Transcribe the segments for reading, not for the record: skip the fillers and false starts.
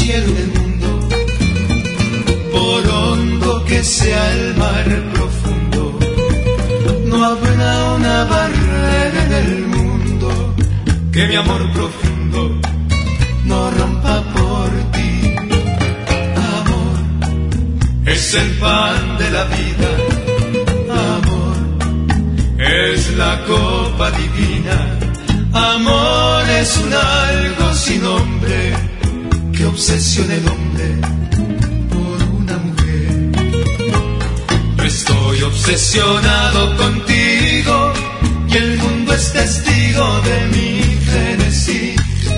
cielo en el mundo, por hondo que sea el mar profundo, no habrá una barrera en el mundo que mi amor profundo no rompa por ti. Amor es el pan de la vida, amor es la copa divina, amor es un algo sin nombre que obsesiona el hombre por una mujer. Yo estoy obsesionado contigo y el mundo es testigo de mi frenesí.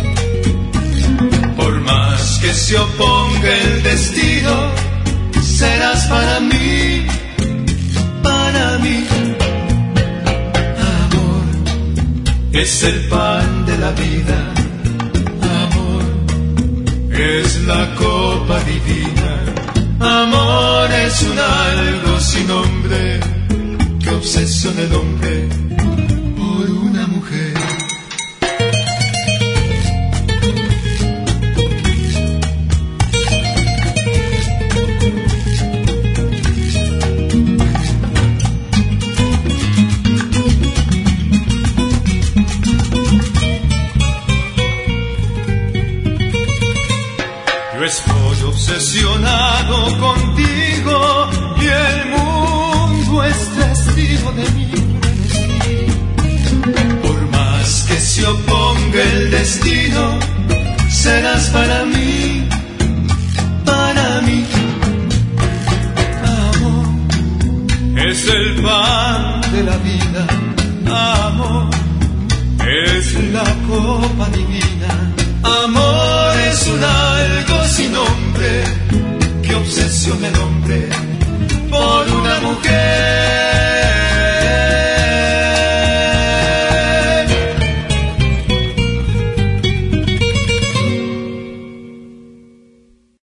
Por más que se oponga el destino, serás para mí, para mí. Amor es el pan de la vida, amor es la copa divina, amor es un algo sin nombre que obsesiona el hombre por una mujer. Estoy obsesionado contigo y el mundo es testigo de mi frenesí. Por más que se oponga el destino, serás para mí, para mí. Amor es el pan de la vida, amor es la copa divina, amor es un algo sin nombre que obsesiona el hombre por una mujer.